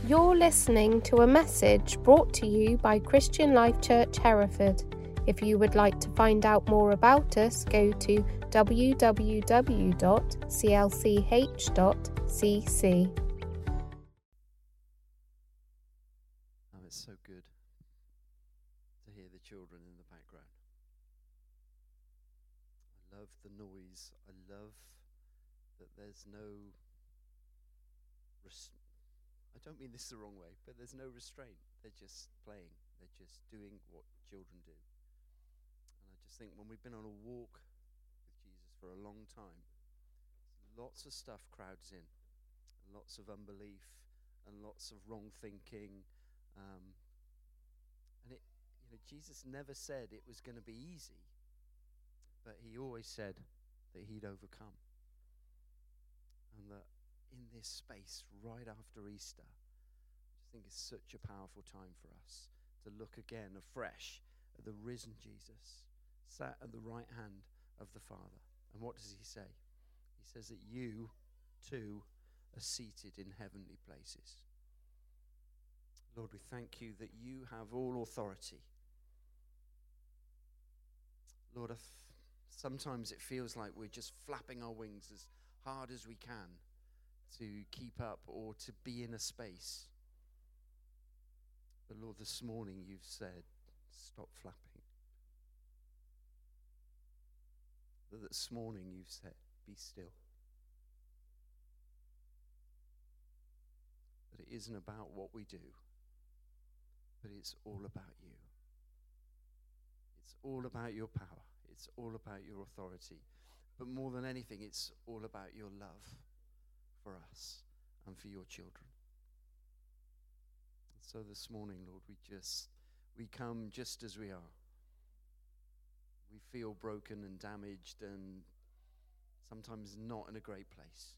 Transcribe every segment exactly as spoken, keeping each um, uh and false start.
You're listening to a message brought to you by Christian Life Church Hereford. If you would like to find out more about us, go to w w w dot c l c h dot c c. Oh, it's so good to hear the children in the background. I love the noise. I love that there's no res- I don't mean this the wrong way, but there's no restraint. They're just playing. They're just doing what children do. And I just think when we've been on a walk with Jesus for a long time, lots of stuff crowds in, lots of unbelief and lots of wrong thinking. Um, and it, you know, Jesus never said it was going to be easy, but he always said that he'd overcome. And that in this space, right after Easter, I just think it's such a powerful time for us to look again afresh at the risen Jesus, sat at the right hand of the Father. And what does he say? He says that you, too, are seated in heavenly places. Lord, we thank you that you have all authority. Lord, if sometimes it feels like we're just flapping our wings as hard as we can to keep up or to be in a space. But Lord, this morning you've said, stop flapping. That this morning you've said, be still. That it isn't about what we do, but it's all about you. It's all about your power. It's all about your authority. But more than anything, it's all about your love for us and for your children. And so this morning, Lord, we just, we come just as we are. We feel broken and damaged and sometimes not in a great place.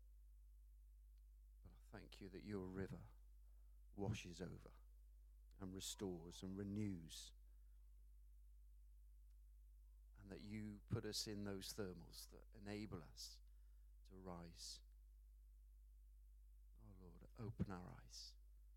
But I thank you that your river washes over and restores and renews. And that you put us in those thermals that enable us to rise. Oh Lord, open our eyes.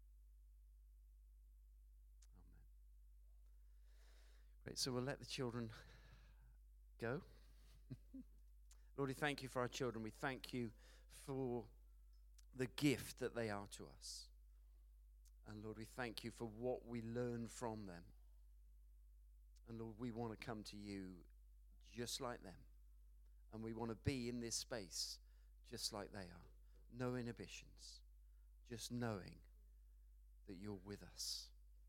Amen. Great, so we'll let the children go. Lord, we thank you for our children. We thank you for the gift that they are to us. And Lord, we thank you for what we learn from them. And Lord, we want to come to you just like them. And we want to be in this space just like they are. No inhibitions. Just knowing that you're with us.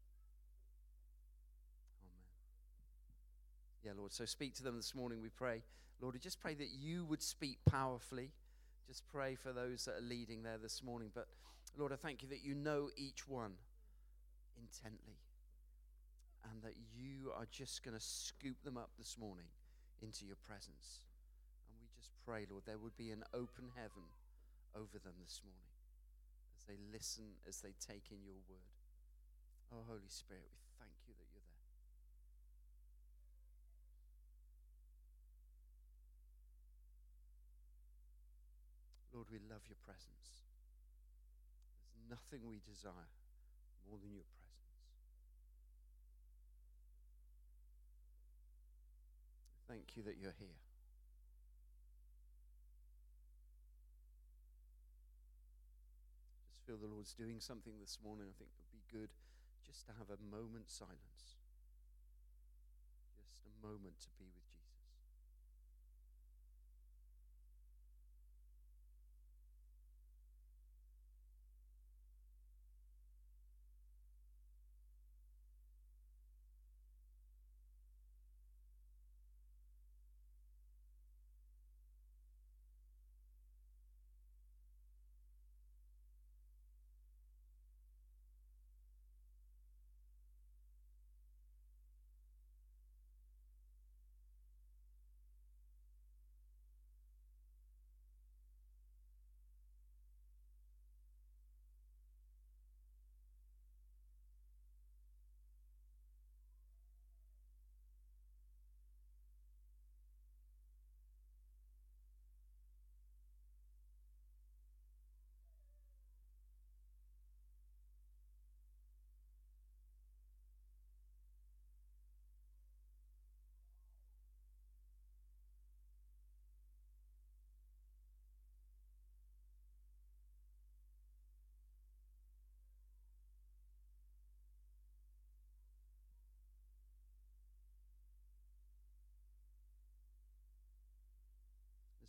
Amen. Yeah, Lord, so speak to them this morning, we pray. Lord, we just pray that you would speak powerfully. Just pray for those that are leading there this morning. But Lord, I thank you that you know each one intently. And that you are just going to scoop them up this morning into your presence. And we just pray, Lord, there would be an open heaven over them this morning as they listen, as they take in your word. Oh, Holy Spirit, we thank you that you're there. Lord, we love your presence. There's nothing we desire more than your presence. Thank you that you're here. Just feel the Lord's doing something this morning. I think it would be good just to have a moment's silence. Just a moment to be with Jesus.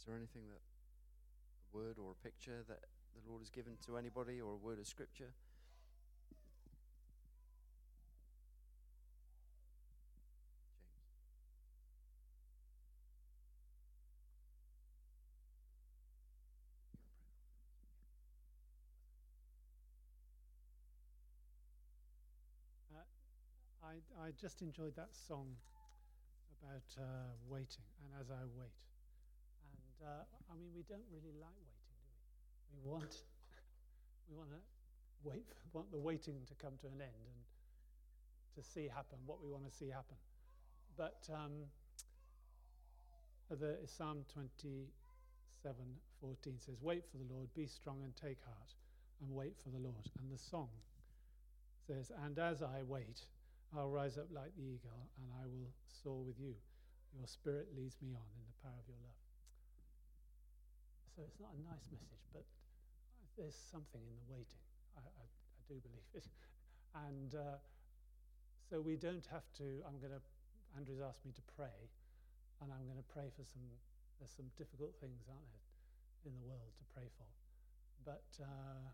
Is there anything that, a word or a picture that the Lord has given to anybody, or a word of scripture? I, I just enjoyed that song about uh, waiting, and as I wait. And uh, I mean, we don't really like waiting, do we? We want, we want to wait, for, want the waiting to come to an end and to see happen what we want to see happen. But um, the Psalm twenty-seven fourteen says, "Wait for the Lord, be strong and take heart, and wait for the Lord." And the song says, "And as I wait, I'll rise up like the eagle, and I will soar with you. Your spirit leads me on in the power of your love." So it's not a nice message, but there's something in the waiting. I, I, I do believe it. And uh, so we don't have to, I'm going to, Andrew's asked me to pray, and I'm going to pray for some, there's some difficult things, aren't there, in the world to pray for. But uh,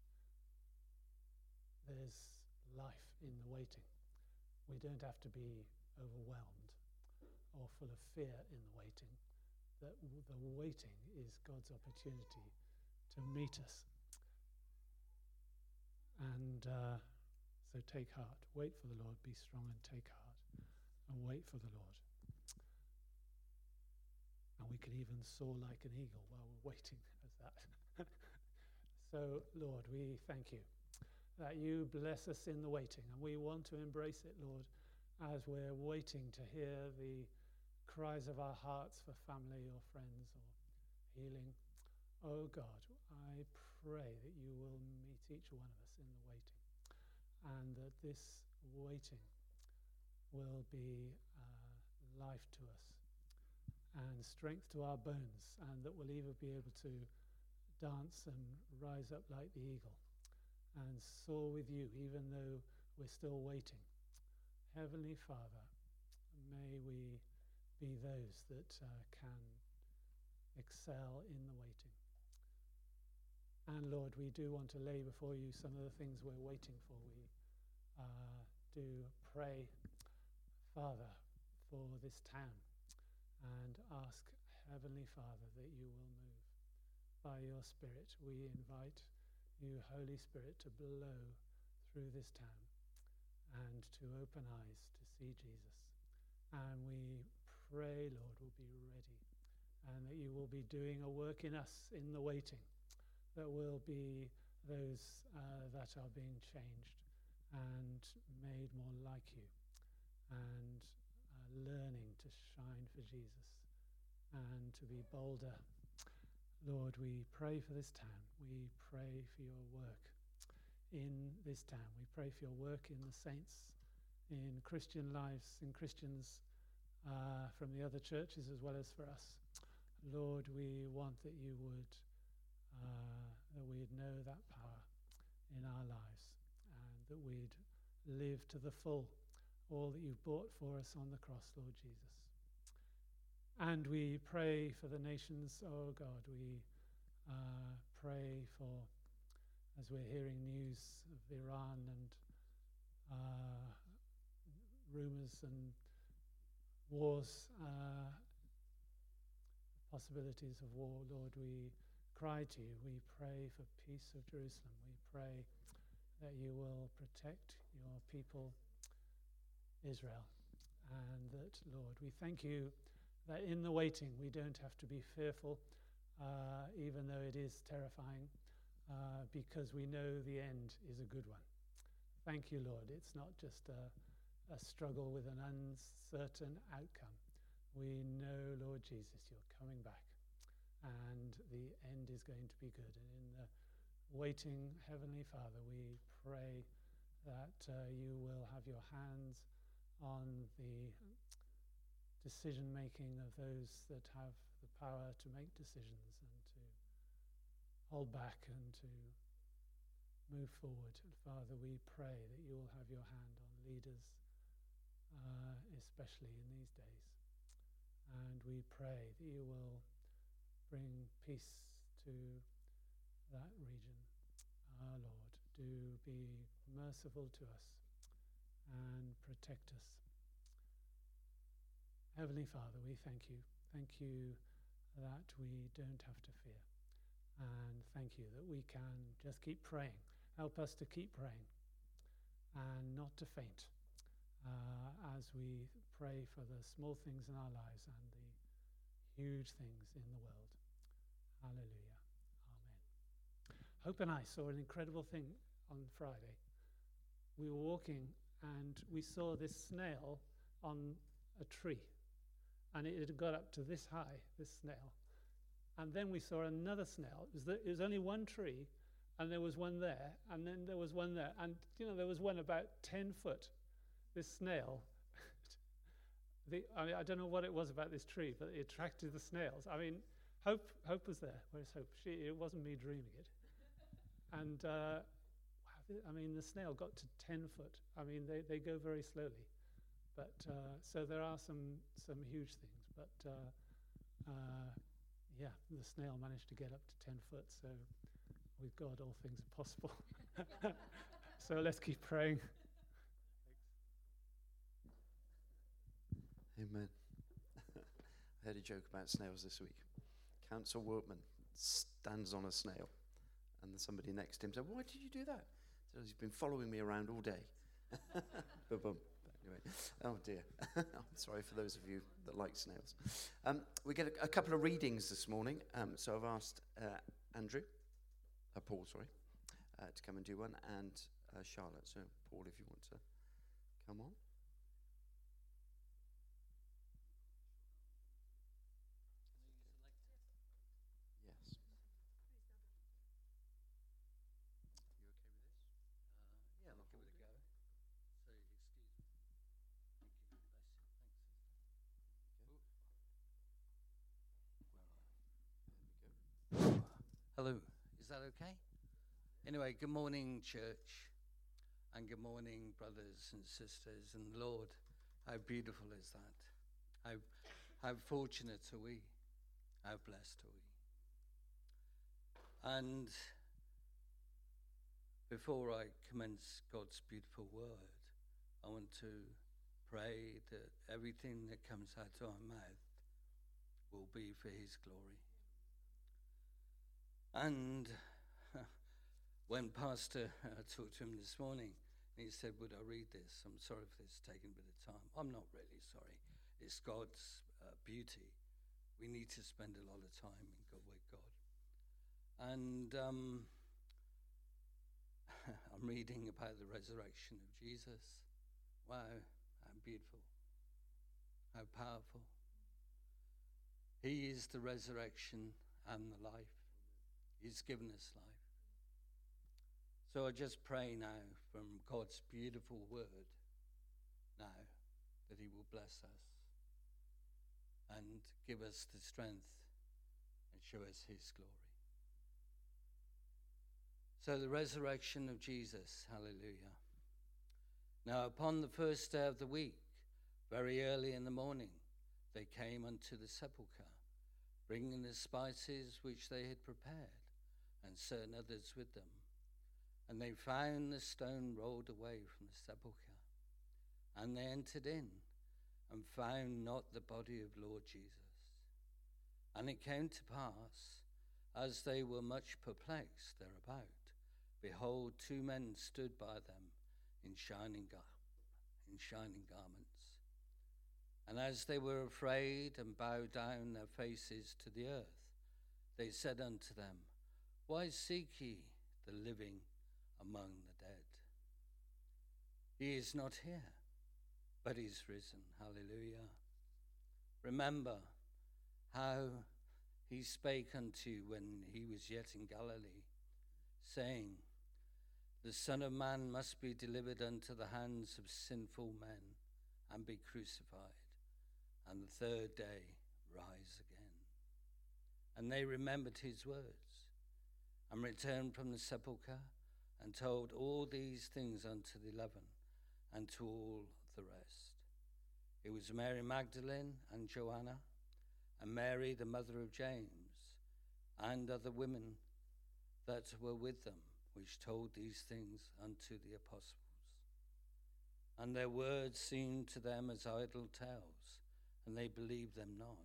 there's life in the waiting. We don't have to be overwhelmed or full of fear in the waiting. That w- the waiting is God's opportunity to meet us. And uh, so take heart. Wait for the Lord. Be strong and take heart. And wait for the Lord. And we can even soar like an eagle while we're waiting as that. So, Lord, we thank you that you bless us in the waiting, and we want to embrace it, Lord, as we're waiting to hear the cries of our hearts for family or friends or healing. Oh God, I pray that you will meet each one of us in the waiting, and that this waiting will be uh, life to us and strength to our bones, and that we'll even be able to dance and rise up like the eagle and soar with you, even though we're still waiting. Heavenly Father, may we be those that uh, can excel in the waiting. And Lord, we do want to lay before you some of the things we're waiting for. We uh, do pray, Father, for this town, and ask, Heavenly Father, that you will move by your Spirit. We invite you, Holy Spirit, to blow through this town and to open eyes to see Jesus. And we pray, Lord, we'll be ready, and that you will be doing a work in us in the waiting, that will be those uh, that are being changed and made more like you, and uh, learning to shine for Jesus and to be bolder. Lord, we pray for this town. We pray for your work in this town. We pray for your work in the saints, in Christian lives, in Christians uh, from the other churches as well as for us. Lord, we want that you would, uh, that we'd know that power in our lives, and that we'd live to the full all that you've bought for us on the cross, Lord Jesus. And we pray for the nations. Oh God, we uh, pray for, as we're hearing news of Iran and uh, rumours and wars, uh, possibilities of war, Lord, we cry to you. We pray for peace of Jerusalem. We pray that you will protect your people, Israel. And that, Lord, we thank you that in the waiting we don't have to be fearful, uh, even though it is terrifying, uh, because we know the end is a good one. Thank you, Lord. It's not just a, a struggle with an uncertain outcome. We know, Lord Jesus, you're coming back, and the end is going to be good. And in the waiting, Heavenly Father, we pray that uh, you will have your hands on the decision-making of those that have the power to make decisions and to hold back and to move forward. Father, we pray that you will have your hand on leaders, uh, especially in these days. And we pray that you will bring peace to that region. Our Lord, do be merciful to us and protect us. Heavenly Father, we thank you. Thank you that we don't have to fear. And thank you that we can just keep praying. Help us to keep praying and not to faint uh, as we pray for the small things in our lives and the huge things in the world. Hallelujah. Amen. Hope and I saw an incredible thing on Friday. We were walking and we saw this snail on a tree. And it had got up to this high, this snail. And then we saw another snail. It was, the, it was only one tree, and there was one there, and then there was one there. And, you know, there was one about ten foot. This snail, the, I mean, I don't know what it was about this tree, but it attracted the snails. I mean, Hope Hope was there. Where's Hope? She, it wasn't me dreaming it. And, uh, wow, I mean, the snail got to ten foot. I mean, they, they go very slowly. But uh, so there are some some huge things, but uh, uh, yeah, the snail managed to get up to ten foot. So with God, all things are possible. So let's keep praying. Amen. I heard a joke about snails this week. Council workman stands on a snail, and then somebody next to him said, "Why did you do that?" So he's been following me around all day. Boom. Anyway, oh dear. I'm sorry for those of you that like snails. Um, we get a, a couple of readings this morning. Um, so I've asked uh, Andrew, uh, Paul, sorry, uh, to come and do one, and uh, Charlotte. So Paul, if you want to come on. Yes. You okay with this? Uh, yeah, I'll give it a go. So, excuse me. Thank you. Bless you. Thanks, sister. There we go. Hello. Is that okay? Anyway, good morning, church. And good morning, brothers and sisters. And Lord, how beautiful is that? How, how fortunate are we? How blessed are we? And before I commence God's beautiful word, I want to pray that everything that comes out of our mouth will be for his glory. And when Pastor uh, talked to him this morning, he said, would I read this? I'm sorry if this is taking a bit of time. I'm not really sorry. It's God's uh, beauty. We need to spend a lot of time in God with God. And um, I'm reading about the resurrection of Jesus. Wow, how beautiful, how powerful. He is the resurrection and the life. He's given us life. So I just pray now from God's beautiful word now that he will bless us and give us the strength and show us his glory. So the resurrection of Jesus, hallelujah. Now upon the first day of the week, very early in the morning, they came unto the sepulchre, bringing the spices which they had prepared, and certain others with them. And they found the stone rolled away from the sepulchre. And they entered in, and found not the body of Lord Jesus. And it came to pass, as they were much perplexed thereabout, behold, two men stood by them in shining, gar- in shining garments. And as they were afraid and bowed down their faces to the earth, they said unto them, why seek ye the living among the dead? He is not here, but is risen. Hallelujah. Remember how he spake unto you when he was yet in Galilee, saying, the Son of Man must be delivered unto the hands of sinful men and be crucified, and the third day rise again. And they remembered his words, and returned from the sepulchre, and told all these things unto the eleven, and to all the rest. It was Mary Magdalene, and Joanna, and Mary the mother of James, and other women that were with them, which told these things unto the apostles. And their words seemed to them as idle tales, and they believed them not.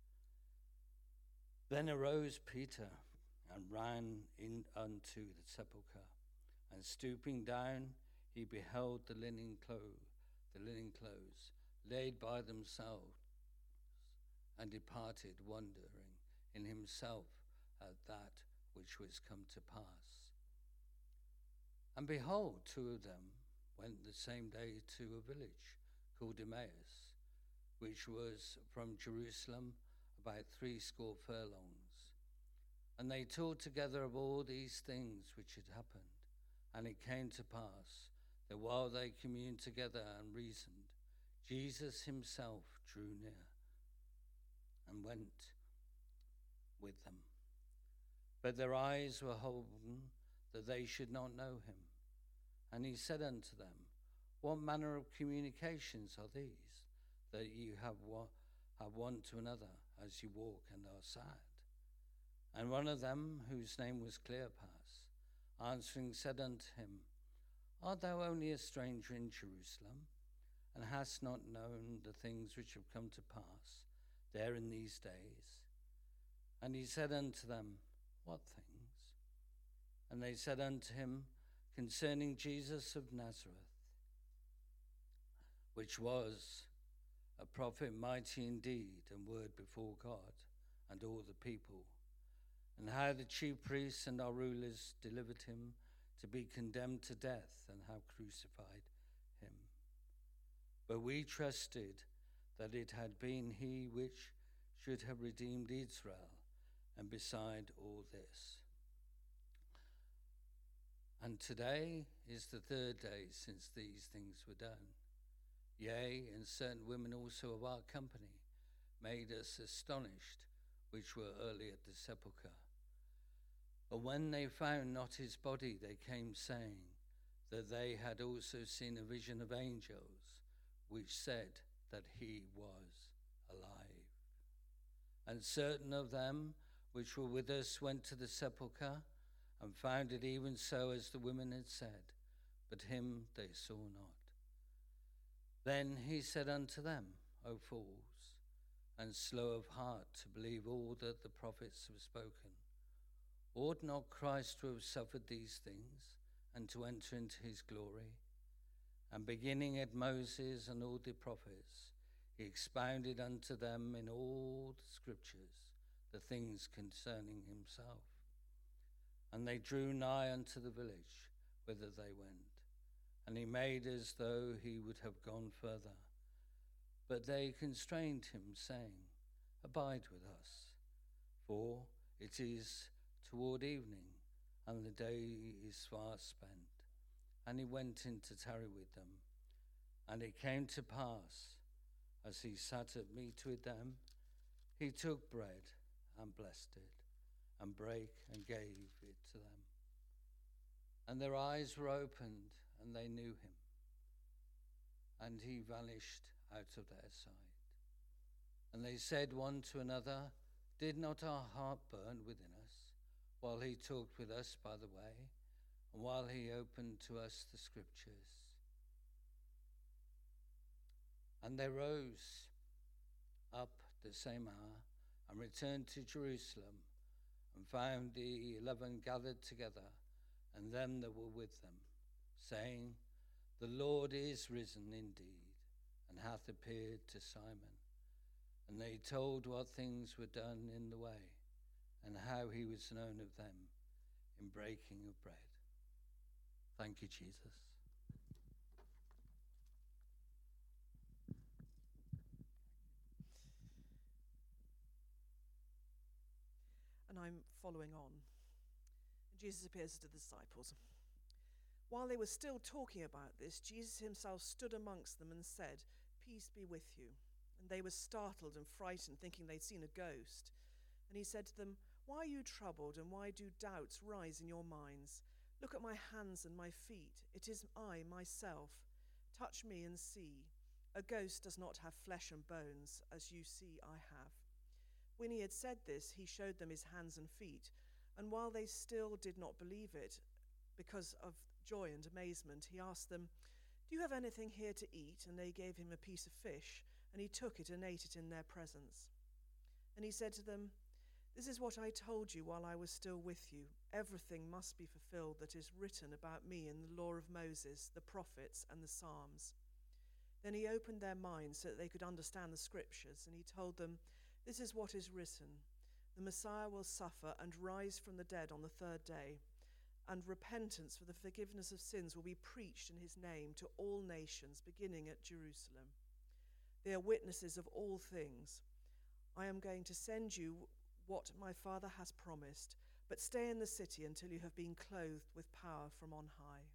Then arose Peter and ran in unto the sepulchre, and stooping down, he beheld the linen clothes, the linen clothes laid by themselves, and departed, wondering in himself at that which was come to pass. And behold, two of them went the same day to a village called Emmaus, which was from Jerusalem about threescore furlongs. And they talked together of all these things which had happened. And it came to pass that while they communed together and reasoned, Jesus himself drew near and went with them. But their eyes were holden that they should not know him. And he said unto them, What manner of communications are these that you have one, have one to another as you walk and are sad? And one of them, whose name was Cleopas, answering said unto him, Art thou only a stranger in Jerusalem, and hast not known the things which have come to pass there in these days? And he said unto them, What things? And they said unto him, Concerning Jesus of Nazareth, which was a prophet mighty in deed and word before God and all the people, and how the chief priests and our rulers delivered him to be condemned to death, and have crucified him. But we trusted that it had been he which should have redeemed Israel, and beside all this. And today is the third day since these things were done. Yea, and certain women also of our company made us astonished, which were early at the sepulchre. But when they found not his body, they came saying that they had also seen a vision of angels, which said that he was alive. And certain of them which were with us went to the sepulchre, and found it even so as the women had said, but him they saw not. Then he said unto them, O fools, and slow of heart to believe all that the prophets have spoken. Ought not Christ to have suffered these things, and to enter into his glory? And beginning at Moses and all the prophets, he expounded unto them in all the scriptures the things concerning himself. And they drew nigh unto the village whither they went, and he made as though he would have gone further. But they constrained him, saying, Abide with us, for it is toward evening, and the day is far spent. And he went in to tarry with them. And it came to pass, as he sat at meat with them, he took bread and blessed it, and brake and gave it to them. And their eyes were opened, and they knew him, and he vanished out of their sight. And they said one to another, Did not our heart burn within us, while he talked with us by the way, and while he opened to us the scriptures? And they rose up the same hour, and returned to Jerusalem, and found the eleven gathered together, and them that were with them, saying, The Lord is risen indeed, and hath appeared to Simon. And they told what things were done in the way, and how he was known of them in breaking of bread. Thank you, Jesus. And I'm following on. Jesus appears to the disciples. While they were still talking about this, Jesus himself stood amongst them and said, Peace be with you. And they were startled and frightened, thinking they'd seen a ghost. And he said to them, Why are you troubled, and why do doubts rise in your minds? Look at my hands and my feet. It is I, myself. Touch me and see. A ghost does not have flesh and bones, as you see I have. When he had said this, he showed them his hands and feet. And while they still did not believe it, because of joy and amazement, he asked them, "Do you have anything here to eat?" And they gave him a piece of fish, and he took it and ate it in their presence. And he said to them, "This is what I told you while I was still with you. Everything must be fulfilled that is written about me in the law of Moses, the prophets, and the Psalms." Then he opened their minds so that they could understand the scriptures, and he told them, "This is what is written. The Messiah will suffer and rise from the dead on the third day, and repentance for the forgiveness of sins will be preached in his name to all nations, beginning at Jerusalem. They are witnesses of all things. I am going to send you what my Father has promised, but stay in the city until you have been clothed with power from on high."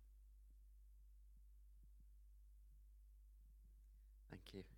Thank you.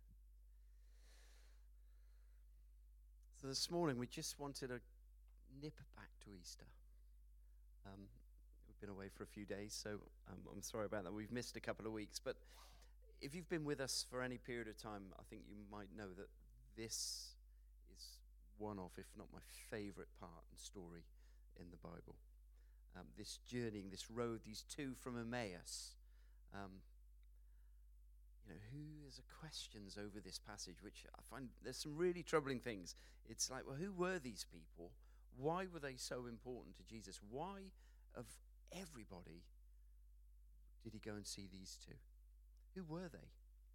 So this morning we just wanted to nip back to Easter. Um, we've been away for a few days, so um, I'm sorry about that. We've missed a couple of weeks, but if you've been with us for any period of time, I think you might know that this is one of, if not my favorite part and story in the Bible. Um, this journeying, this road, these two from Emmaus. Um, You know, who is a questions over this passage, which I find there's some really troubling things. It's like, well, who were these people? Why were they so important to Jesus? Why, of everybody, did he go and see these two? Who were they?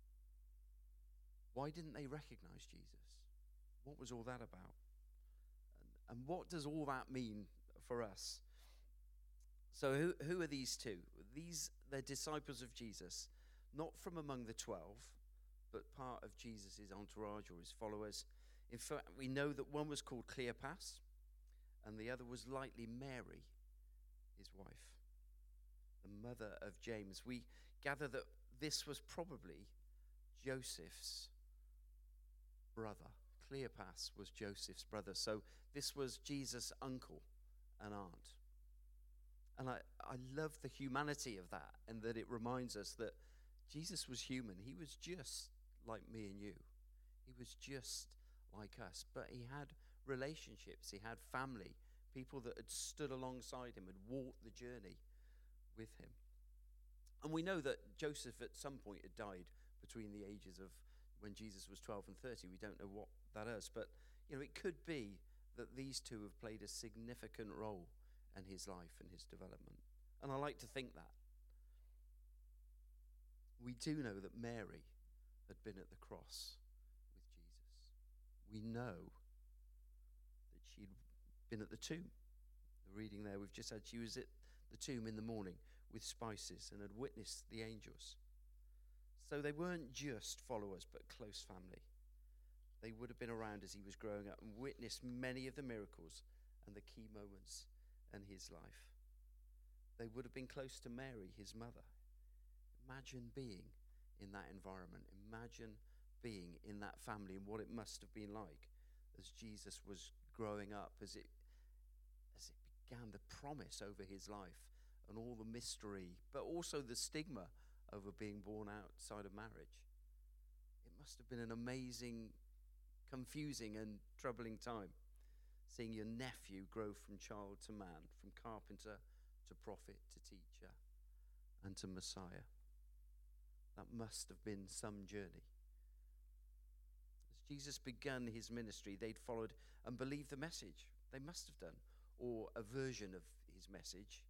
Why didn't they recognize Jesus? What was all that about? And, and what does all that mean for us? So who, who are these two? These, they're disciples of Jesus. Not from among the twelve, but part of Jesus' entourage or his followers. In fact, we know that one was called Cleopas, and the other was likely Mary, his wife, the mother of James. We gather that this was probably Joseph's brother. Cleopas was Joseph's brother. So this was Jesus' uncle and aunt. And I, I love the humanity of that, and that it reminds us that Jesus was human. He was just like me and you. He was just like us. But he had relationships. He had family, people that had stood alongside him, had walked the journey with him. And we know that Joseph at some point had died between the ages of when Jesus was twelve and thirty. We don't know what that is. But, you know, it could be that these two have played a significant role in his life and his development. And I like to think that. We do know that Mary had been at the cross with Jesus. We know that she'd been at the tomb. The reading there we've just had, she was at the tomb in the morning with spices and had witnessed the angels. So they weren't just followers, but close family. They would have been around as he was growing up and witnessed many of the miracles and the key moments in his life. They would have been close to Mary, his mother. Imagine being in that environment. Imagine being in that family and what it must have been like as Jesus was growing up, as it as it began, the promise over his life and all the mystery, but also the stigma over being born outside of marriage. It must have been an amazing, confusing and troubling time, seeing your nephew grow from child to man, from carpenter to prophet to teacher and to Messiah. That must have been some journey. As Jesus began his ministry, they'd followed and believed the message. They must have done, or a version of his message.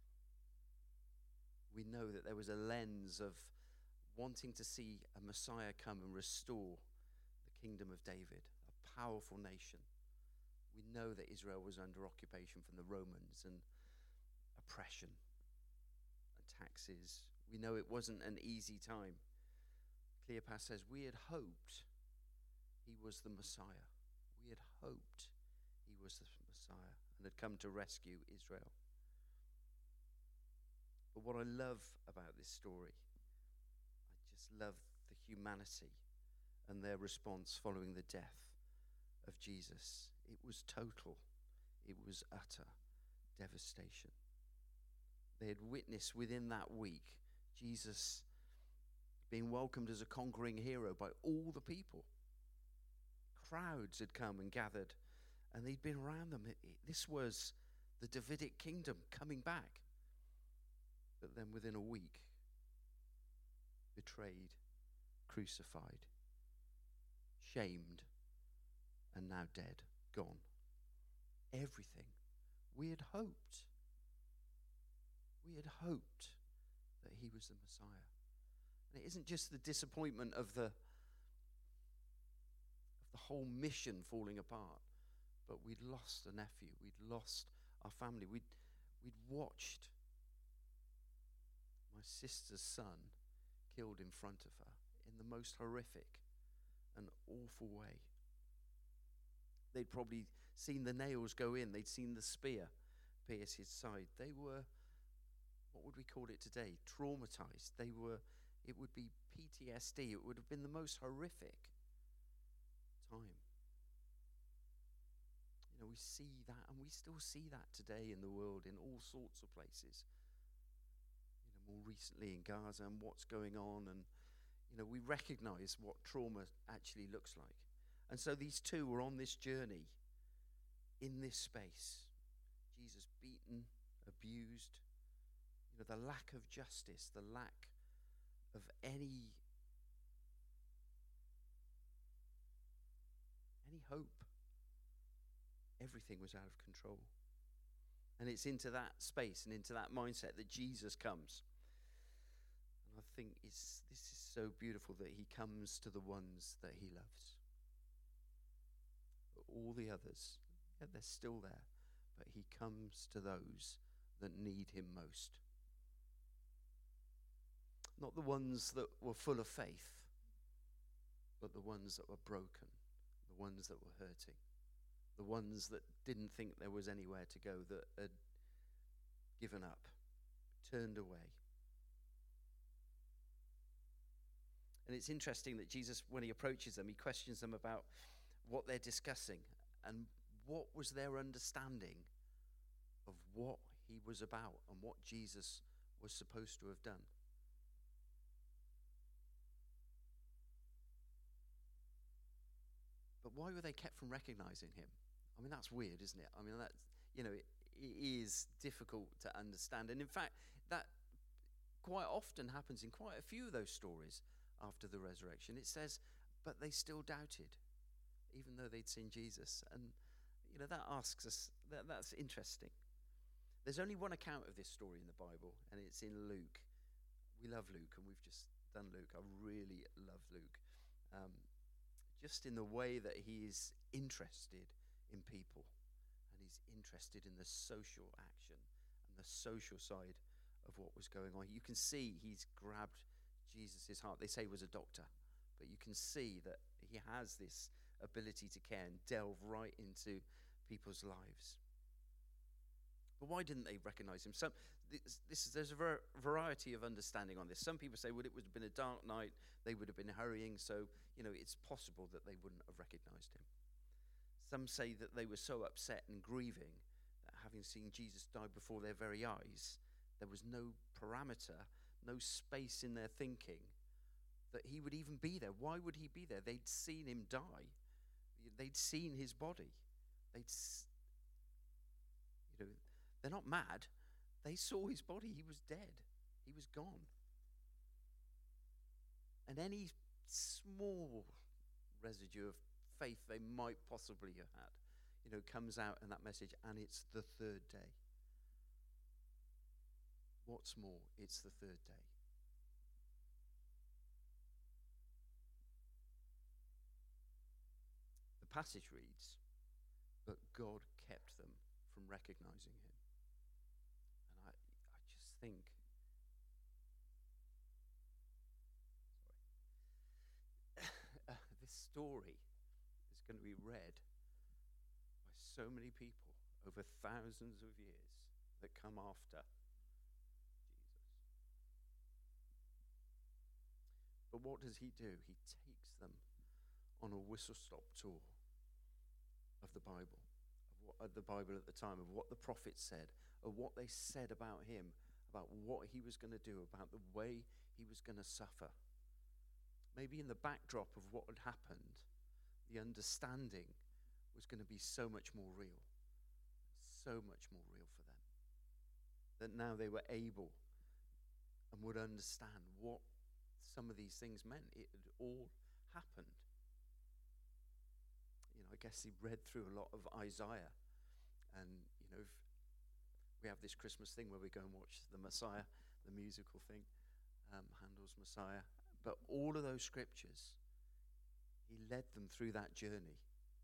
We know that there was a lens of wanting to see a Messiah come and restore the kingdom of David, a powerful nation. We know that Israel was under occupation from the Romans and oppression and taxes. We know it wasn't an easy time. Cleopas says, we had hoped he was the Messiah. We had hoped he was the Messiah and had come to rescue Israel. But what I love about this story, I just love the humanity and their response following the death of Jesus. It was total. It was utter devastation. They had witnessed within that week Jesus being welcomed as a conquering hero by all the people. crowds had come and gathered, and they'd been around them. It, it, this was the Davidic kingdom coming back. But then within a week, betrayed, crucified, shamed, and now dead, gone. Everything. We had hoped. We had hoped that he was the Messiah. And it isn't just the disappointment of the of the whole mission falling apart, but we'd lost a nephew, we'd lost our family, we'd we'd watched my sister's son killed in front of her in the most horrific and awful way. They'd probably seen the nails go in. They'd seen the spear pierce his side. They were, what would we call it today? Traumatized. They were, it would be P T S D. It would have been the most horrific time. You know, we see that, and we still see that today in the world, in all sorts of places. You know, more recently in Gaza and what's going on, and you know, we recognize what trauma actually looks like. And so these two were on this journey in this space. Jesus beaten, abused, you know, the lack of justice, the lack of any any hope. Everything was out of control. And it's into that space and into that mindset that Jesus comes. And I think it's this is so beautiful that he comes to the ones that he loves. But all the others, yeah, they're still there, but he comes to those that need him most. Not the ones that were full of faith, but the ones that were broken, the ones that were hurting, the ones that didn't think there was anywhere to go, that had given up, turned away. And it's interesting that Jesus, when he approaches them, he questions them about what they're discussing and what was their understanding of what he was about and what Jesus was supposed to have done. But why were they kept from recognizing him? I mean, that's weird, isn't it? I mean, that's, you know, it, it is difficult to understand. And in fact, that quite often happens in quite a few of those stories after the resurrection. It says, but they still doubted, even though they'd seen Jesus. And, you know, that asks us, that, that's interesting. There's only one account of this story in the Bible, and it's in Luke. We love Luke, and we've just done Luke. I really love Luke. Um, just in the way that he is interested in people, and he's interested in the social action and the social side of what was going on. You can see he's grabbed Jesus' heart. They say he was a doctor, but you can see that he has this ability to care and delve right into people's lives. But why didn't they recognize him? Some, this, this is, there's a ver- variety of understanding on this. Some people say, well, it would have been a dark night. They would have been hurrying, so, you know, it's possible that they wouldn't have recognized him. Some say that they were so upset and grieving that having seen Jesus die before their very eyes, there was no parameter, no space in their thinking that he would even be there. Why would he be there? They'd seen him die. They'd seen his body. They'd, you know, they're not mad. They saw his body. He was dead. He was gone. And any small residue of faith they might possibly have had, you know, comes out in that message, and it's the third day. What's more, it's the third day. The passage reads, but God kept them from recognizing him. And I, I just think, sorry, uh, this story is going to be read by so many people over thousands of years that come after Jesus. But what does he do? He takes them on a whistle-stop tour of the Bible, of what of the Bible at the time, of what the prophets said, of what they said about him, about what he was going to do, about the way he was going to suffer. Maybe in the backdrop of what had happened, the understanding was going to be so much more real, so much more real for them, that now they were able and would understand what some of these things meant. It had all happened. You know, I guess he read through a lot of Isaiah, and you know, if we have this Christmas thing where we go and watch the Messiah, the musical thing, um, Handel's Messiah. But all of those scriptures, he led them through that journey.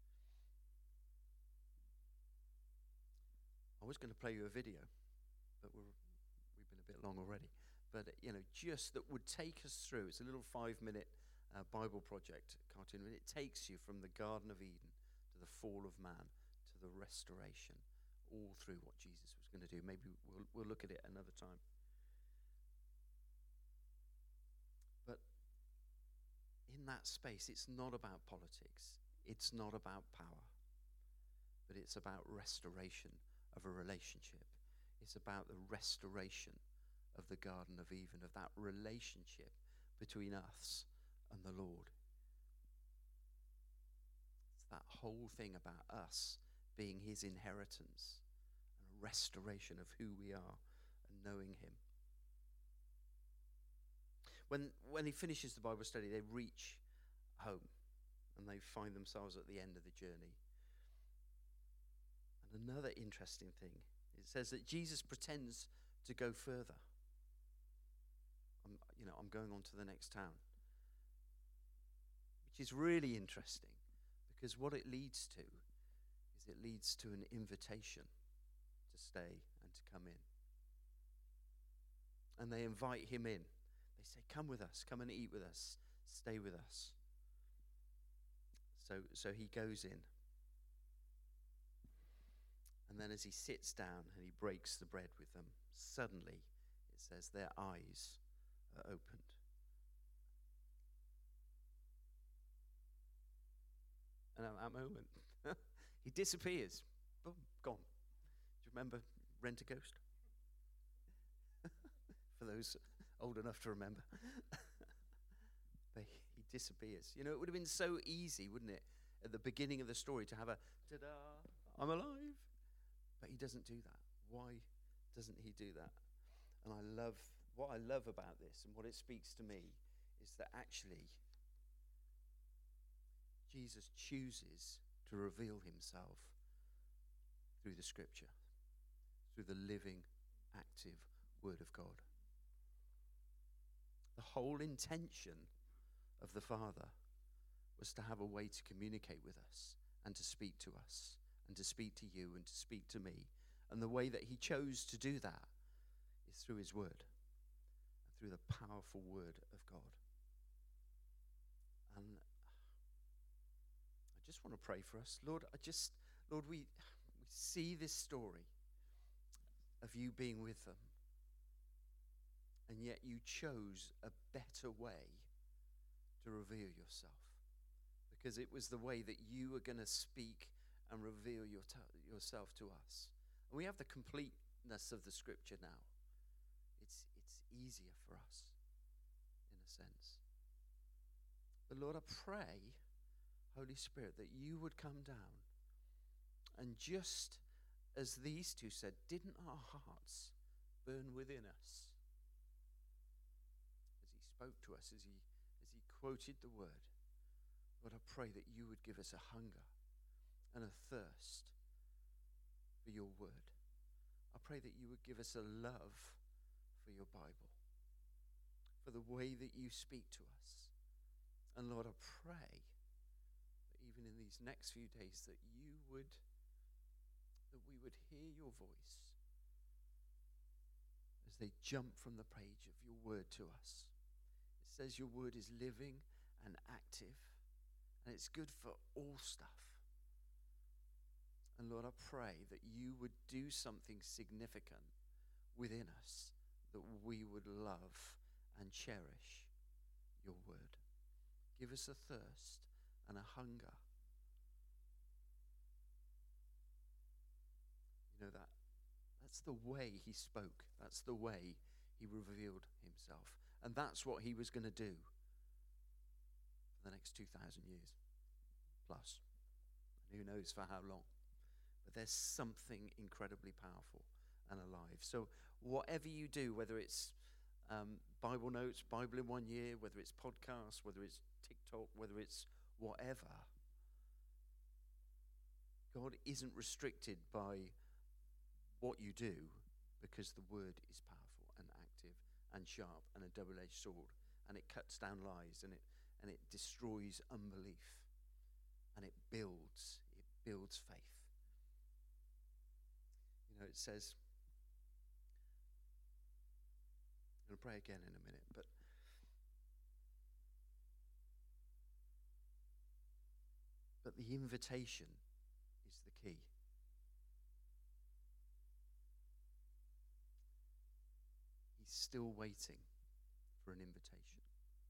I was going to play you a video, but we're, we've been a bit long already. But, you know, just that would take us through. It's a little five-minute uh, Bible project cartoon, and it takes you from the Garden of Eden to the fall of man to the restoration, all through what Jesus was going to do. Maybe we'll, we'll look at it another time. But in that space, it's not about politics. It's not about power. But it's about restoration of a relationship. It's about the restoration of the Garden of Eden, of that relationship between us and the Lord. It's that whole thing about us being his inheritance and a restoration of who we are and knowing him. When when he finishes the Bible study, they reach home and they find themselves at the end of the journey. And another interesting thing, it says that Jesus pretends to go further. I'm, you know, I'm going on to the next town, which is really interesting, because what it leads to is it leads to an invitation to stay and to come in. And they invite him in. They say, come with us, come and eat with us, stay with us. So, so he goes in. And then as he sits down and he breaks the bread with them, suddenly, it says, their eyes are opened. And at that moment, he disappears. Boom, gone. Do you remember Rent a Ghost? For those old enough to remember. But he disappears. You know, it would have been so easy, wouldn't it, at the beginning of the story to have a, ta-da, I'm alive. But he doesn't do that. Why doesn't he do that? And I love, what I love about this and what it speaks to me is that actually Jesus chooses to reveal himself through the scripture, through the living, active word of God. The whole intention of the Father was to have a way to communicate with us and to speak to us and to speak to you and to speak to me. And the way that he chose to do that is through his word, and through the powerful word of God. And I just want to pray for us. Lord, I just, Lord, we, we see this story of you being with them. And yet you chose a better way to reveal yourself, because it was the way that you were going to speak and reveal your t- yourself to us. And we have the completeness of the scripture now. It's, it's easier for us, in a sense. But Lord, I pray, Holy Spirit, that you would come down. And just as these two said, didn't our hearts burn within us? As he spoke to us, as he, as he quoted the word, Lord, I pray that you would give us a hunger and a thirst for your word. I pray that you would give us a love for your Bible, for the way that you speak to us. And Lord, I pray that even in these next few days that you would, that we would hear your voice as they jump from the page of your word to us. It says your word is living and active, and it's good for all stuff. And Lord, I pray that you would do something significant within us, that we would love and cherish your word. Give us a thirst and a hunger. You know, that that's the way he spoke. That's the way he revealed himself. And that's what he was going to do for the next two thousand years plus. And who knows for how long. But there's something incredibly powerful and alive. So whatever you do, whether it's um, Bible notes, Bible in one year, whether it's podcasts, whether it's TikTok, whether it's whatever, God isn't restricted by what you do, because the word is powerful and active and sharp and a double-edged sword, and it cuts down lies, and it and it destroys unbelief, and it builds it builds faith. You know, it says, I'm going to pray again in a minute, but but the invitation is the key. He's still waiting for an invitation.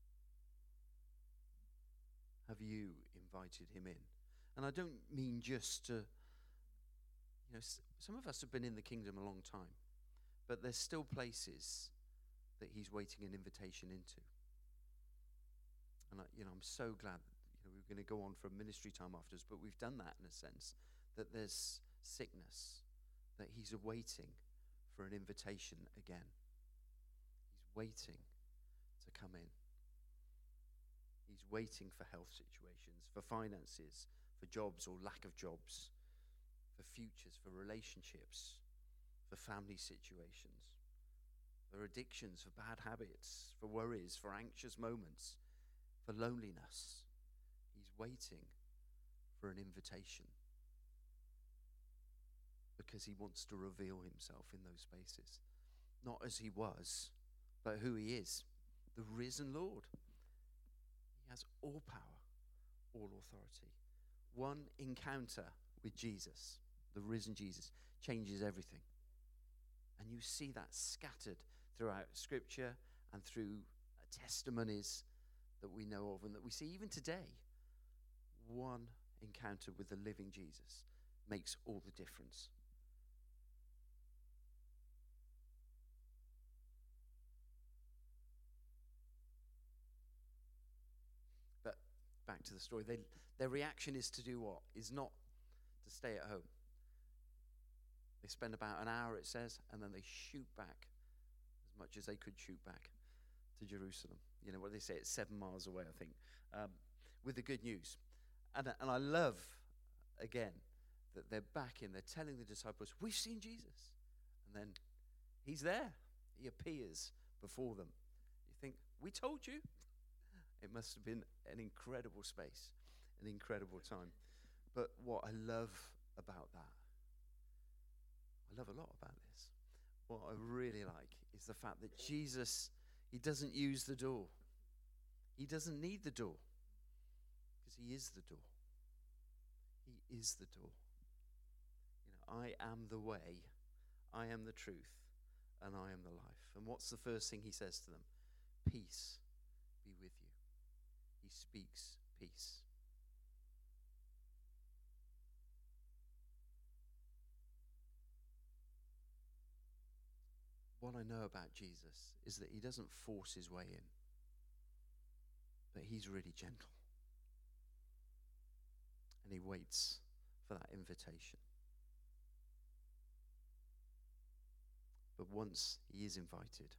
Have you invited him in? And I don't mean just to, you know, s- some of us have been in the kingdom a long time, but there's still places that he's waiting an invitation into. And I, you know, I'm so glad that, you know, we're going to go on for ministry time after us, but we've done that in a sense, that there's sickness, that he's awaiting for an invitation again. He's waiting to come in. He's waiting for health situations, for finances, for jobs or lack of jobs, for futures, for relationships, for family situations, for addictions, for bad habits, for worries, for anxious moments, for loneliness. He's waiting for an invitation because he wants to reveal himself in those spaces. Not as he was, but who he is, the risen Lord. He has all power, all authority. One encounter with Jesus, the risen Jesus, changes everything. And you see that scattered throughout Scripture and through testimonies that we know of and that we see even today. One encounter with the living Jesus makes all the difference. But back to the story. They, their reaction is to do what? Is not to stay at home. They spend about an hour, it says, and then they shoot back as much as they could shoot back to Jerusalem. You know what they say, it's seven miles away, I think, um, with the good news. And, and I love, again, that they're back in, they're telling the disciples, we've seen Jesus. And then he's there. He appears before them. You think, we told you? It must have been an incredible space, an incredible time. But what I love about that, I love a lot about this. What I really like is the fact that Jesus, he doesn't use the door. He doesn't need the door because he is the door. He is the door. You know, I am the way, I am the truth, and I am the life. And what's the first thing he says to them? Peace be with you. He speaks peace. What I know about Jesus is that he doesn't force his way in, but he's really gentle. And he waits for that invitation. But once he is invited,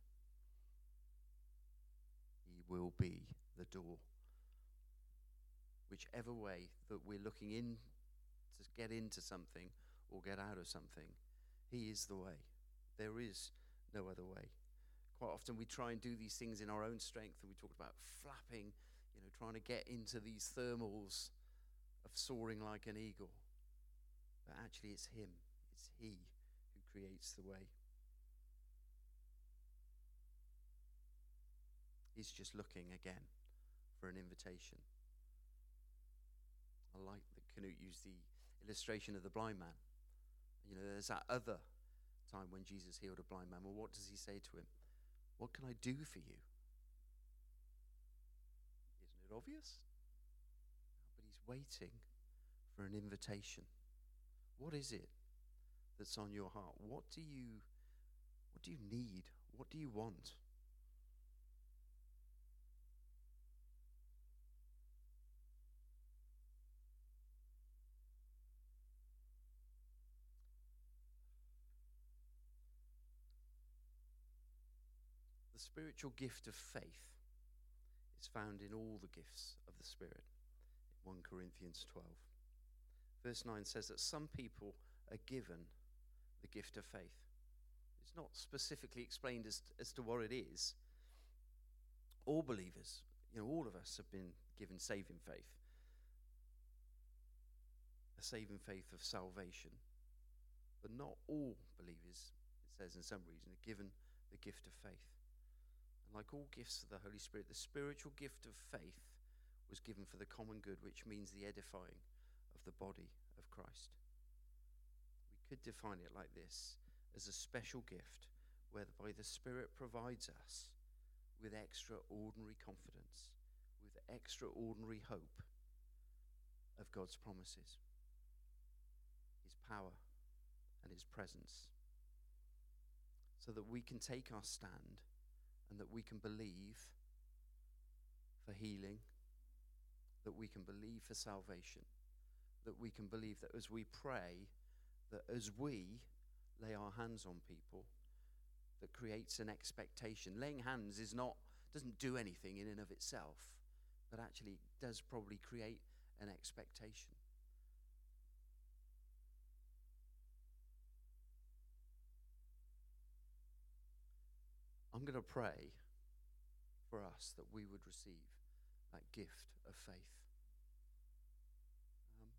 he will be the door. Whichever way that we're looking in to get into something or get out of something, he is the way. There is no other way. Quite often we try and do these things in our own strength, and we talked about flapping, you know, trying to get into these thermals of soaring like an eagle. But actually it's him, it's he who creates the way. He's just looking again for an invitation. I like that Knut used the illustration of the blind man. You know, there's that other time when Jesus healed a blind man. Well, what does he say to him? What can I do for you? Isn't it obvious? But he's waiting for an invitation. What is it that's on your heart? What do you, what do you need? What do you want? the spiritual gift of faith is found in all the gifts of the Spirit. In First Corinthians twelve. Verse nine says that some people are given the gift of faith. It's not specifically explained as, as to what it is. All believers, you know, all of us have been given saving faith. A saving faith of salvation. But not all believers, it says in some reason, are given the gift of faith. And like all gifts of the Holy Spirit, the spiritual gift of faith was given for the common good, which means the edifying of the body of Christ. We could define it like this, as a special gift whereby the Spirit provides us with extraordinary confidence, with extraordinary hope of God's promises, his power and his presence, so that we can take our stand and that we can believe for healing, that we can believe for salvation, that we can believe that as we pray, that as we lay our hands on people, that creates an expectation. Laying hands is not, doesn't do anything in and of itself, but actually does probably create an expectation. I'm going to pray for us that we would receive that gift of faith. Um,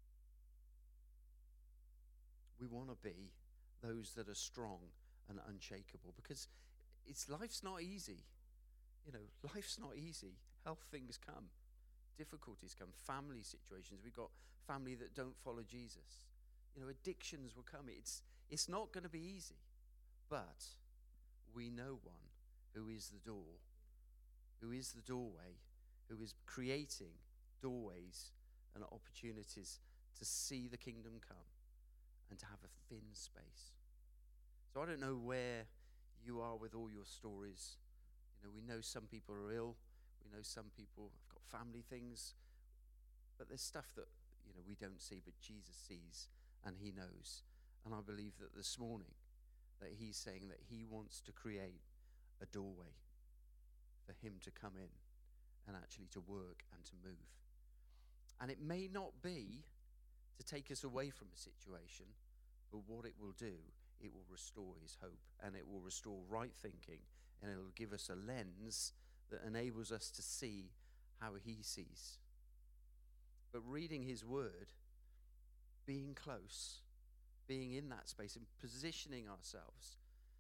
we want to be those that are strong and unshakable, because it's life's not easy. You know, life's not easy. Health things come, difficulties come, family situations. We've got family that don't follow Jesus. You know, addictions will come. It's it's not going to be easy, but we know one who is the door, who is the doorway, who is creating doorways and opportunities to see the kingdom come and to have a thin space. So I don't know where you are with all your stories. You know, we know some people are ill. We know some people have got family things. But there's stuff that, you know, we don't see, but Jesus sees and he knows. And I believe that this morning that he's saying that he wants to create a doorway for him to come in and actually to work and to move. And it may not be to take us away from a situation, but what it will do, it will restore his hope, and it will restore right thinking, and it'll give us a lens that enables us to see how he sees. But reading his word, being close, being in that space and positioning ourselves.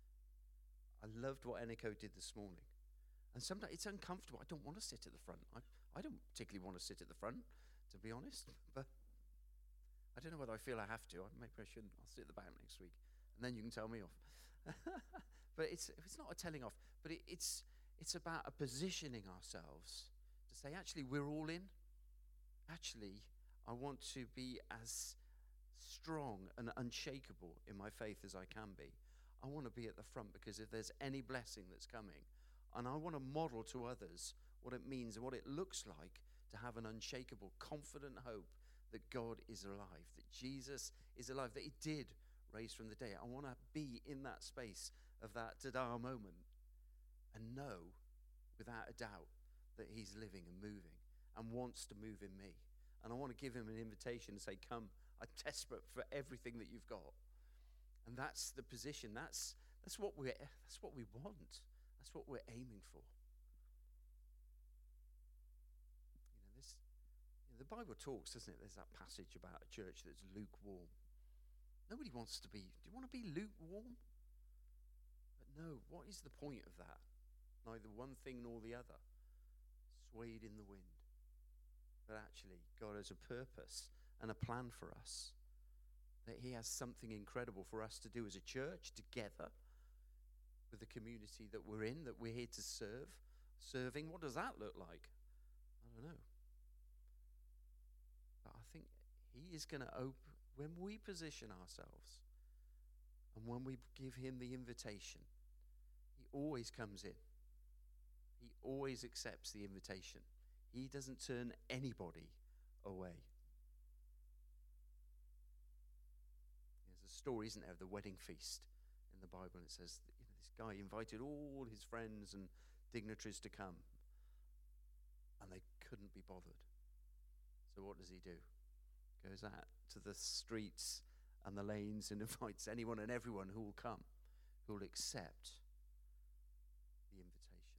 I loved what Eniko did this morning. And sometimes it's uncomfortable. I don't want to sit at the front. I, I don't particularly want to sit at the front, to be honest. But I don't know whether I feel I have to. Maybe I shouldn't. I'll sit at the back next week. And then you can tell me off. But it's it's not a telling off. But it, it's it's about a positioning ourselves to say, actually, we're all in. Actually, I want to be as strong and unshakable in my faith as I can be. I want to be at the front, because if there's any blessing that's coming, and I want to model to others what it means and what it looks like to have an unshakable, confident hope that God is alive, that Jesus is alive, that he did raise from the dead. I want to be in that space of that ta-da moment and know without a doubt that he's living and moving and wants to move in me. And I want to give him an invitation to say, come, I'm desperate for everything that you've got. And that's the position. That's that's what we're that's what we want. That's what we're aiming for. You know, this you know, the Bible talks, doesn't it? There's that passage about a church that's lukewarm. Nobody wants to be. Do you want to be lukewarm? But no, what is the point of that? Neither one thing nor the other. Swayed in the wind. But actually, God has a purpose and a plan for us. That he has something incredible for us to do as a church together with the community that we're in, that we're here to serve. Serving, what does that look like? I don't know. But I think he is going to open, when we position ourselves and when we give him the invitation, he always comes in. He always accepts the invitation. He doesn't turn anybody away. There's a story, isn't there, of the wedding feast in the Bible, and it says, you know, this guy invited all his friends and dignitaries to come, and they couldn't be bothered. So what does he do? Goes out to the streets and the lanes and invites anyone and everyone who will come, who will accept the invitation.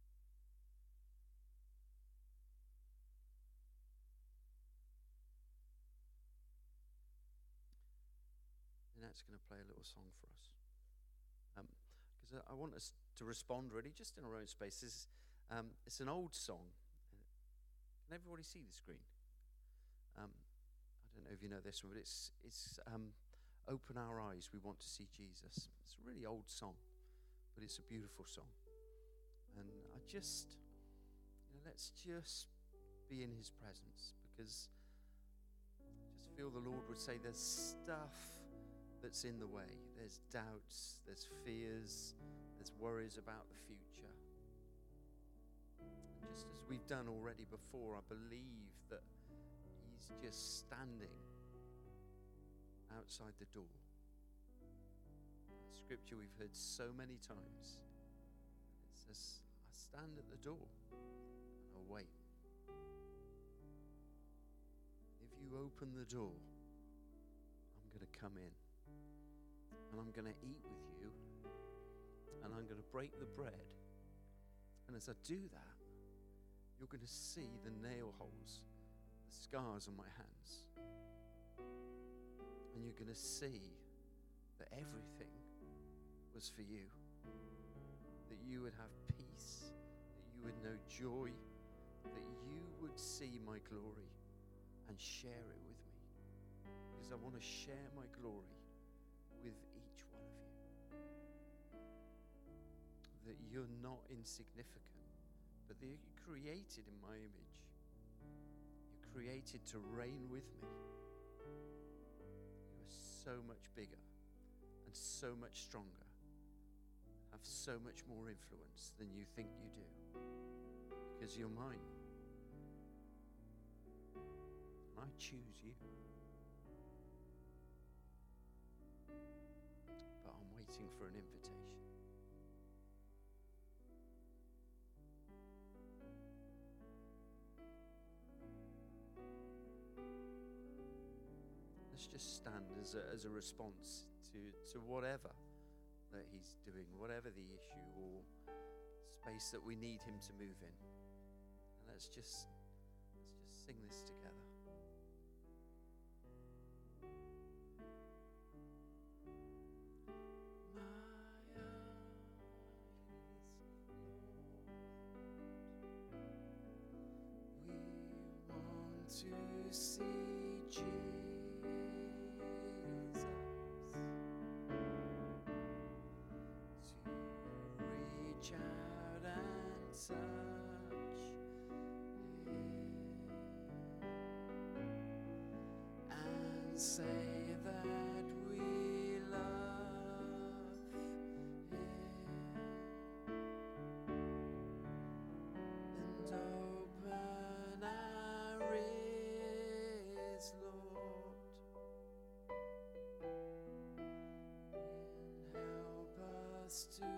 Jeanette's going to play a little song for us. Because um, I want us to respond really just in our own space. This is, um, it's an old song. Can everybody see the screen? Um, I don't know if you know this one, but it's it's um, Open Our Eyes, We Want to See Jesus. It's a really old song, but it's a beautiful song. And I just, you know, let's just be in his presence, because I just feel the Lord would say there's stuff that's in the way. There's doubts, there's fears, there's worries about the future. And just as we've done already before, I believe that he's just standing outside the door. A scripture we've heard so many times. It says, I stand at the door and I'll wait. If you open the door, I'm going to come in and I'm going to eat with you and I'm going to break the bread. And as I do that, you're going to see the nail holes, the scars on my hands. And you're going to see that everything was for you. That you would have peace, that you would know joy, that you would see my glory and share it with me. Because I want to share my glory with each one of you. That you're not insignificant, but that you're created in my image. You're created to reign with me. You are so much bigger and so much stronger, have so much more influence than you think you do, because you're mine. And I choose you. But I'm waiting for an invitation. Let's just stand as a, as a response to, to whatever that he's doing, whatever the issue or space that we need him to move in. And let's just, let's just sing this together. To see Jesus, to reach out and touch Him, and say that we love Him, and open our ears, Lord, and help us to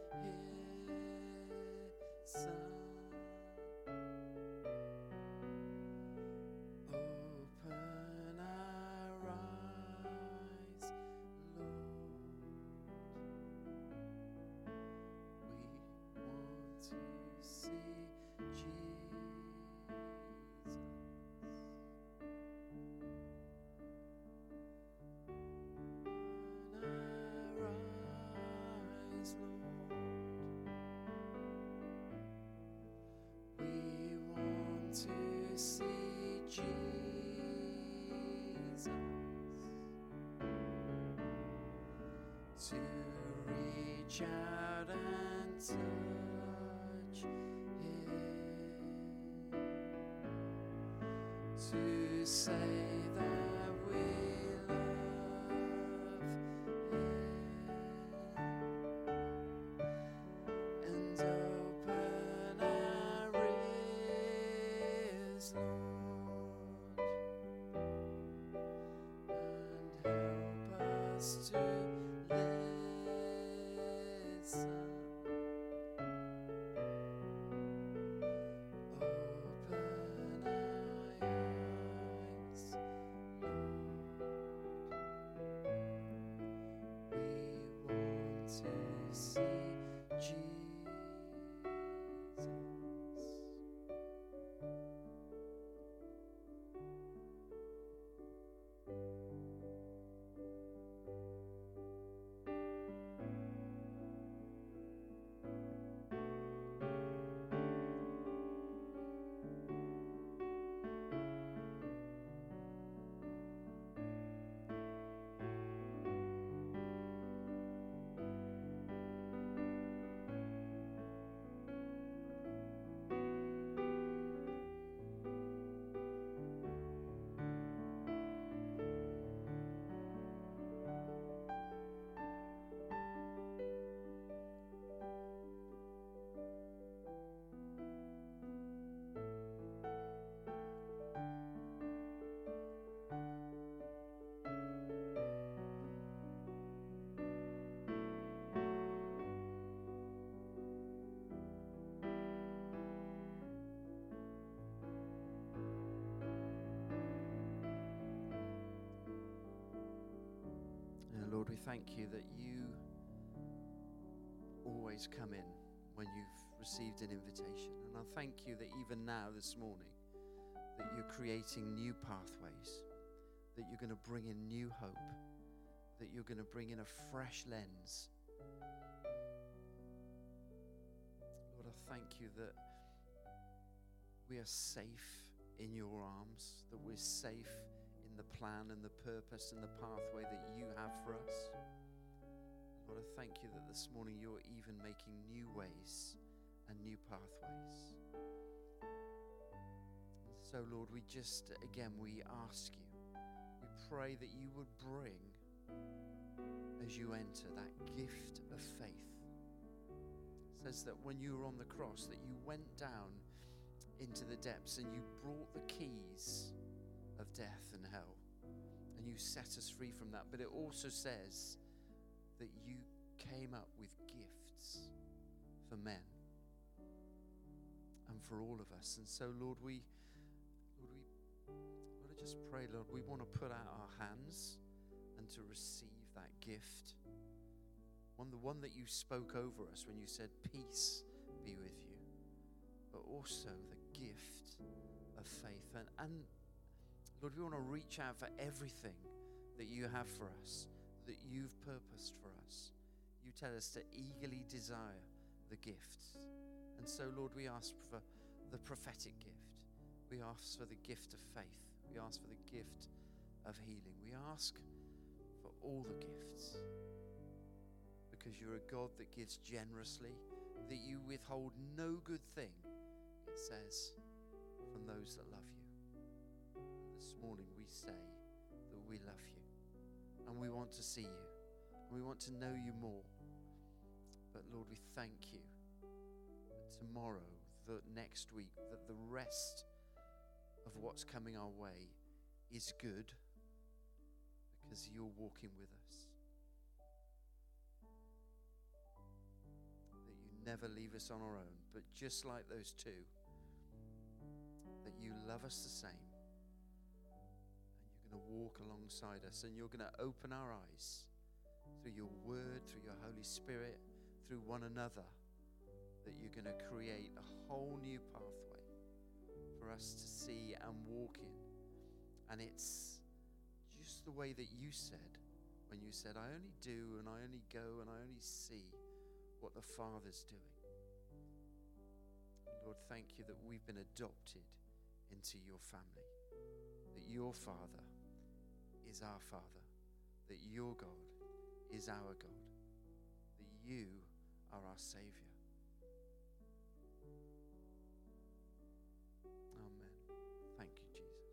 listen. Open our eyes, Lord. We want to see Jesus. Open our eyes, Lord. We want to see Jesus. To reach out and touch Him, to say that we love Him, and open our ears, Lord, and help us to listen. see Jesus. Lord, we thank you that you always come in when you've received an invitation. And I thank you that even now, this morning, that you're creating new pathways, that you're going to bring in new hope, that you're going to bring in a fresh lens. Lord, I thank you that we are safe in your arms, that we're safe in the plan and the purpose and the pathway that you have for us. Lord, I thank you that this morning you're even making new ways and new pathways. So, Lord, we just, again, we ask you, we pray that you would bring, as you enter, that gift of faith. It says that when you were on the cross, that you went down into the depths and you brought the keys of death and hell, and you set us free from that. But it also says that you came up with gifts for men and for all of us. And so, Lord, we, Lord, we, Lord, I just pray, Lord, we want to put out our hands and to receive that gift. One, the one that you spoke over us when you said, "Peace be with you," but also the gift of faith. And, and Lord, we want to reach out for everything that you have for us, that you've purposed for us. You tell us to eagerly desire the gifts. And so, Lord, we ask for the prophetic gift. We ask for the gift of faith. We ask for the gift of healing. We ask for all the gifts, because you're a God that gives generously, that you withhold no good thing, it says, from those that love you. This morning we say that we love you and we want to see you and we want to know you more. But Lord, we thank you that tomorrow, that next week, that the rest of what's coming our way is good, because you're walking with us. That you never leave us on our own, but just like those two, that you love us the same. And you're going to walk alongside us, and you're going to open our eyes through your word, through your Holy Spirit, through one another, that you're going to create a whole new pathway for us to see and walk in. And it's just the way that you said, when you said, "I only do and I only go and I only see what the Father's doing." Lord, thank you that we've been adopted into your family, that your Father is our Father, that your God is our God, that you are our Savior. Amen. Thank you, Jesus.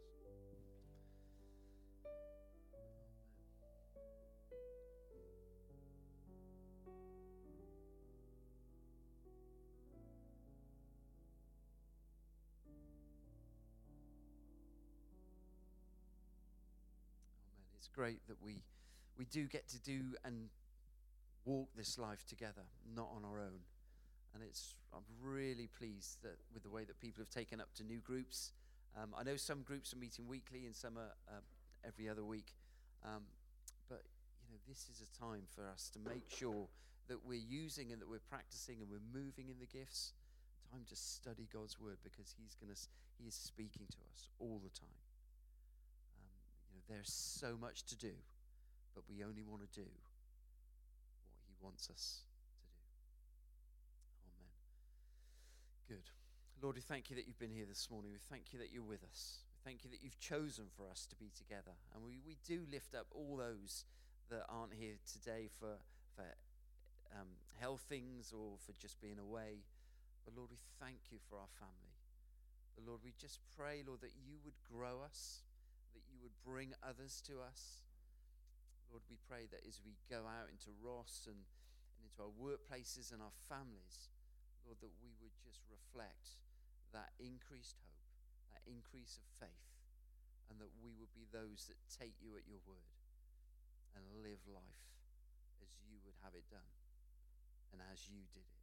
It's great that we we do get to do and walk this life together, not on our own. And it's I'm really pleased that with the way that people have taken up to new groups. Um, I know some groups are meeting weekly and some are uh, every other week. Um, but, you know, this is a time for us to make sure that we're using and that we're practicing and we're moving in the gifts, time to study God's word, because he's going to he is speaking to us all the time. Um, you know, there's so much to do, but we only want to do what he wants us to do. Amen. Good. Lord, we thank you that you've been here this morning. We thank you that you're with us. We thank you that you've chosen for us to be together. And we, we do lift up all those that aren't here today for, for um, health things or for just being away. But Lord, we thank you for our family. But Lord, we just pray, Lord, that you would grow us, that you would bring others to us. Lord, we pray that as we go out into Ross and, and into our workplaces and our families, Lord, that we would just reflect that increased hope, that increase of faith, and that we would be those that take you at your word and live life as you would have it done and as you did it.